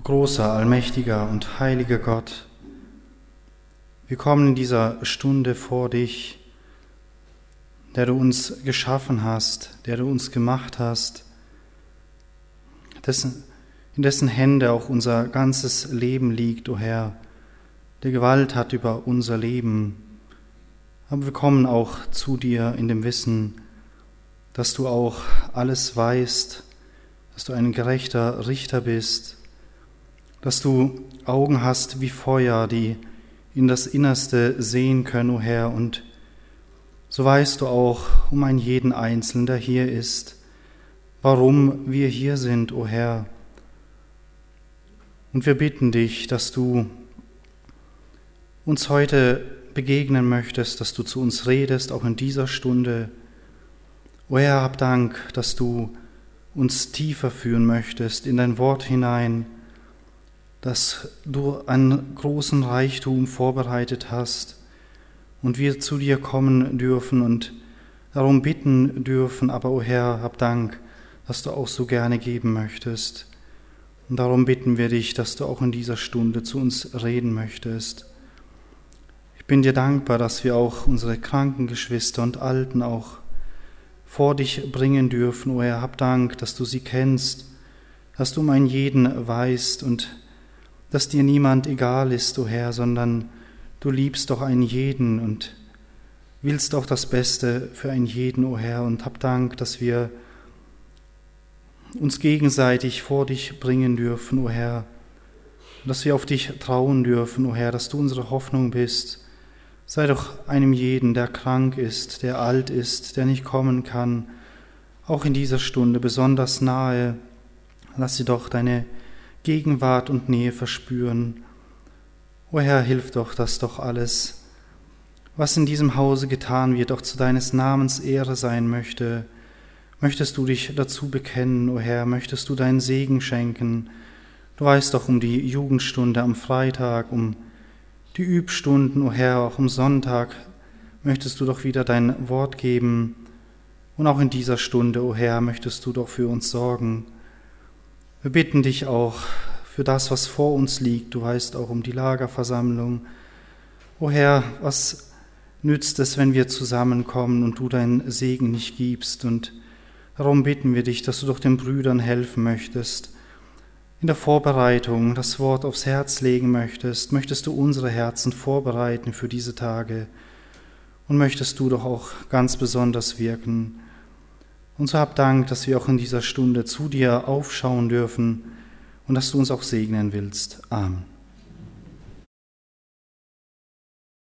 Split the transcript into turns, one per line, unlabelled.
Großer, allmächtiger und heiliger Gott, wir kommen in dieser Stunde vor dich, der du uns geschaffen hast, der du uns gemacht hast, in dessen Hände auch unser ganzes Leben liegt, o Herr, der Gewalt hat über unser Leben. Aber wir kommen auch zu dir in dem Wissen, dass du auch alles weißt, dass du ein gerechter Richter bist, dass du Augen hast wie Feuer, die in das Innerste sehen können, o Herr, und so weißt du auch um einen jeden Einzelnen, der hier ist, warum wir hier sind, o Herr. Und wir bitten dich, dass du uns heute begegnen möchtest, dass du zu uns redest, auch in dieser Stunde. O Herr, hab Dank, dass du uns tiefer führen möchtest in dein Wort hinein, dass du einen großen Reichtum vorbereitet hast und wir zu dir kommen dürfen und darum bitten dürfen. Aber, o Herr, hab Dank, dass du auch so gerne geben möchtest. Und darum bitten wir dich, dass du auch in dieser Stunde zu uns reden möchtest. Ich bin dir dankbar, dass wir auch unsere kranken Geschwister und Alten auch vor dich bringen dürfen. O Herr, hab Dank, dass du sie kennst, dass du um einen jeden weißt und dass dir niemand egal ist, o Herr, sondern du liebst doch einen jeden und willst auch das Beste für einen jeden, o Herr. Und hab Dank, dass wir uns gegenseitig vor dich bringen dürfen, o Herr, und dass wir auf dich trauen dürfen, o Herr, dass du unsere Hoffnung bist. Sei doch einem jeden, der krank ist, der alt ist, der nicht kommen kann, auch in dieser Stunde besonders nahe. Lass sie doch deine Gegenwart und Nähe verspüren. O Herr, hilf doch, dass doch alles, was in diesem Hause getan wird, auch zu deines Namens Ehre sein möchte. Möchtest du dich dazu bekennen, o Herr, möchtest du deinen Segen schenken. Du weißt doch um die Jugendstunde am Freitag, um die Übstunden, o Herr, auch am Sonntag möchtest du doch wieder dein Wort geben. Und auch in dieser Stunde, o Herr, möchtest du doch für uns sorgen. Wir bitten dich auch für das, was vor uns liegt. Du weißt auch um die Lagerversammlung. O Herr, was nützt es, wenn wir zusammenkommen und du deinen Segen nicht gibst? Und darum bitten wir dich, dass du doch den Brüdern helfen möchtest, in der Vorbereitung das Wort aufs Herz legen möchtest. Möchtest du unsere Herzen vorbereiten für diese Tage und möchtest du doch auch ganz besonders wirken. Und so hab Dank, dass wir auch in dieser Stunde zu dir aufschauen dürfen und dass du uns auch segnen willst. Amen.